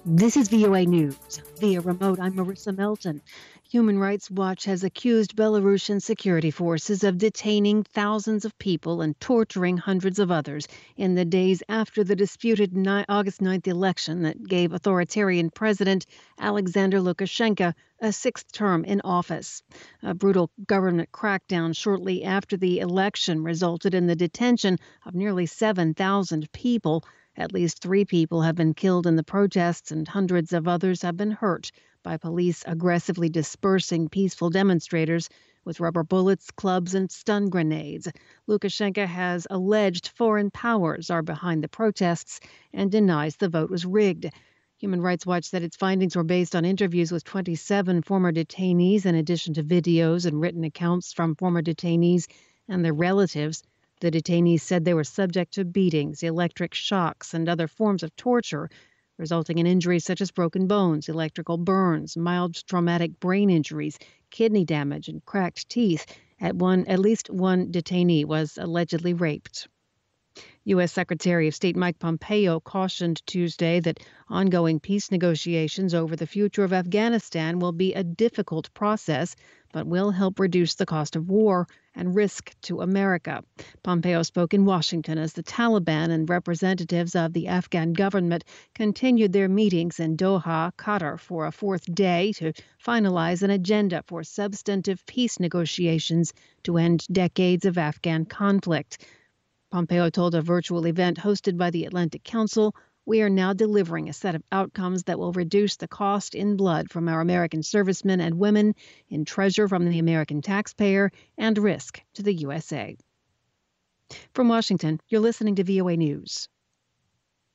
This is VOA News. Via remote, I'm Marissa Melton. Human Rights Watch has accused Belarusian security forces of detaining thousands of people and torturing hundreds of others in the days after the disputed August 9th election that gave authoritarian President Alexander Lukashenko a sixth term in office. A brutal government crackdown shortly after the election resulted in the detention of nearly 7,000 people. At least 3 people have been killed in the protests, and hundreds of others have been hurt by police aggressively dispersing peaceful demonstrators with rubber bullets, clubs, and stun grenades. Lukashenko has alleged foreign powers are behind the protests and denies the vote was rigged. Human Rights Watch said its findings were based on interviews with 27 former detainees, in addition to videos and written accounts from former detainees and their relatives. The detainees said they were subject to beatings, electric shocks, and other forms of torture, resulting in injuries such as broken bones, electrical burns, mild traumatic brain injuries, kidney damage, and cracked teeth. At least one detainee was allegedly raped. U.S. Secretary of State Mike Pompeo cautioned Tuesday that ongoing peace negotiations over the future of Afghanistan will be a difficult process, but will help reduce the cost of war and risk to America. Pompeo spoke in Washington as the Taliban and representatives of the Afghan government continued their meetings in Doha, Qatar, for a fourth day to finalize an agenda for substantive peace negotiations to end decades of Afghan conflict. Pompeo told a virtual event hosted by the Atlantic Council, "We are now delivering a set of outcomes that will reduce the cost in blood from our American servicemen and women, in treasure from the American taxpayer, and risk to the USA." From Washington, you're listening to VOA News.